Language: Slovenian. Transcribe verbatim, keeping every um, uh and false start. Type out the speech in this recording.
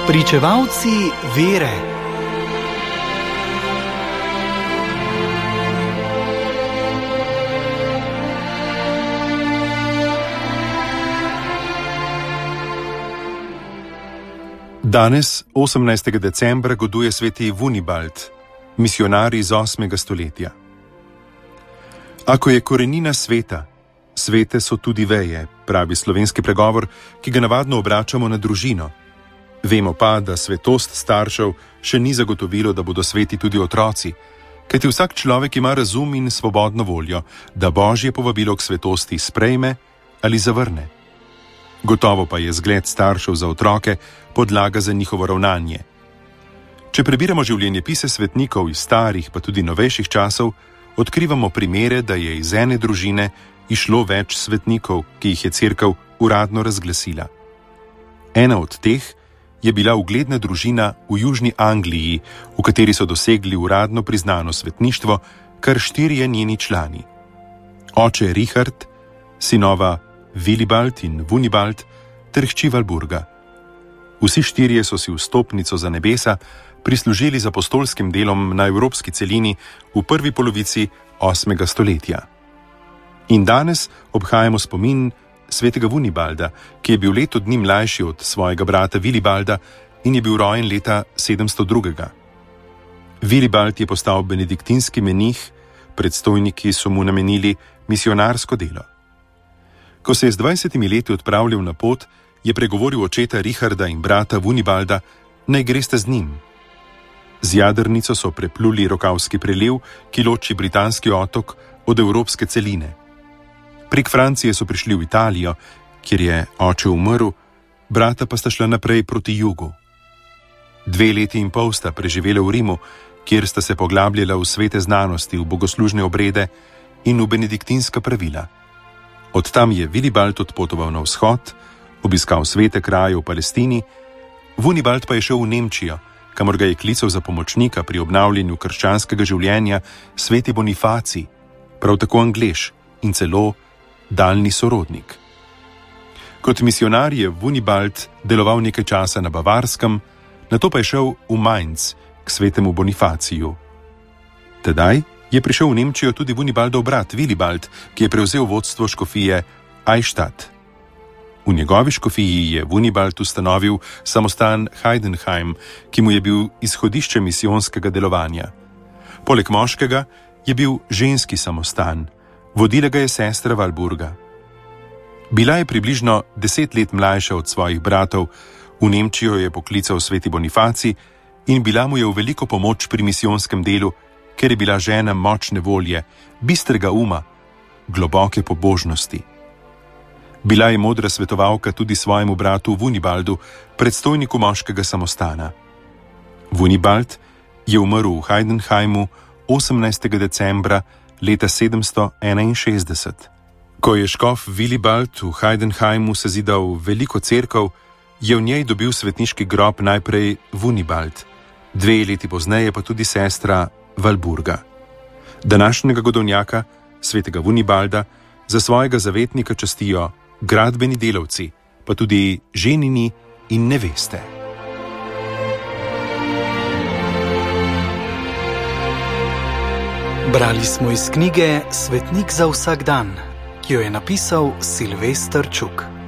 Pričevalci vere. Danes, osemnajstega decembra, goduje sveti Vunibald, misionar iz osmega stoletja. Ako je korenina sveta, svete so tudi veje, pravi slovenski pregovor, ki ga navadno obračamo na družino. Vemo pa, da svetost staršev še ni zagotovilo, da bodo sveti tudi otroci, kajti vsak človek ima razum in svobodno voljo, da Božje povabilo k svetosti sprejme ali zavrne. Gotovo pa je zgled staršev za otroke podlaga za njihovo ravnanje. Če prebiramo življenjepise svetnikov iz starih pa tudi novejših časov, odkrivamo primere, da je iz ene družine išlo več svetnikov, ki jih je cerkev uradno razglasila. Ena od teh je bila ugledna družina v Južni Angliji, v kateri so dosegli uradno priznano svetništvo kar štirje njeni člani. Oče Richard, sinova Willibald in Vunibald ter hči Valburga. Vsi štirje so si vstopnico za nebesa prislužili z apostolskim delom na evropski celini v prvi polovici osmega stoletja. In danes obhajamo spomin svetega Vunibalda, ki je bil leto dni mlajši od svojega brata Wilibalda in je bil rojen leta sedemsto dva. Willibald je postal benediktinski menih, predstojniki so mu namenili misionarsko delo. Ko se je z dvajsetimi leti odpravljal na pot, je pregovoril očeta Richarda in brata Vunibalda, naj greste z njim. Z jadrnico so prepluli Rokavski preliv, ki loči britanski otok od evropske celine. Prek Francije so prišli v Italijo, kjer je oče umrl, brata pa sta šla naprej proti jugu. Dve leti in pol sta preživela v Rimu, kjer sta se poglabljala v svete znanosti, v bogoslužne obrede in v benediktinska pravila. Od tam je Willibald odpotoval na vzhod, obiskal svete kraje v Palestini, Vunibald pa je šel v Nemčijo, kamor ga je klical za pomočnika pri obnavljanju krščanskega življenja sveti Bonifacij, prav tako Anglež in celo daljni sorodnik. Kot misionar je Vunibald deloval nekaj časa na Bavarskem, nato pa je šel v Mainz k svetemu Bonifaciju. Tedaj je prišel v Nemčijo tudi Vunibaldov brat Willibald, ki je prevzel vodstvo škofije Eichstätt. V njegovi škofiji je Vunibald ustanovil samostan Heidenheim, ki mu je bil izhodišče misijonskega delovanja. Poleg moškega je bil ženski samostan, vodila ga je sestra Valburga. Bila je približno deset let mlajša od svojih bratov, v Nemčijo je poklical sveti Bonifacij in bila mu je v veliko pomoč pri misijonskem delu, ker je bila žena močne volje, bistrega uma, globoke pobožnosti. Bila je modra svetovalka tudi svojemu bratu Vunibaldu, predstojniku moškega samostana. Vunibald je umrl v Heidenheimu osemnajstega decembra leta sedemsto enainšestdeset. Ko je škof Willibald v Heidenheimu sezidal veliko cerkev, je v njej dobil svetniški grob najprej Vunibald, dve leti pozneje pa tudi sestra Valburga. Današnjega godovnjaka, svetega Vunibalda, za svojega zavetnika častijo gradbeni delavci, pa tudi ženini in neveste. Brali smo iz knjige Svetnik za vsak dan, ki jo je napisal Silvester Čuk.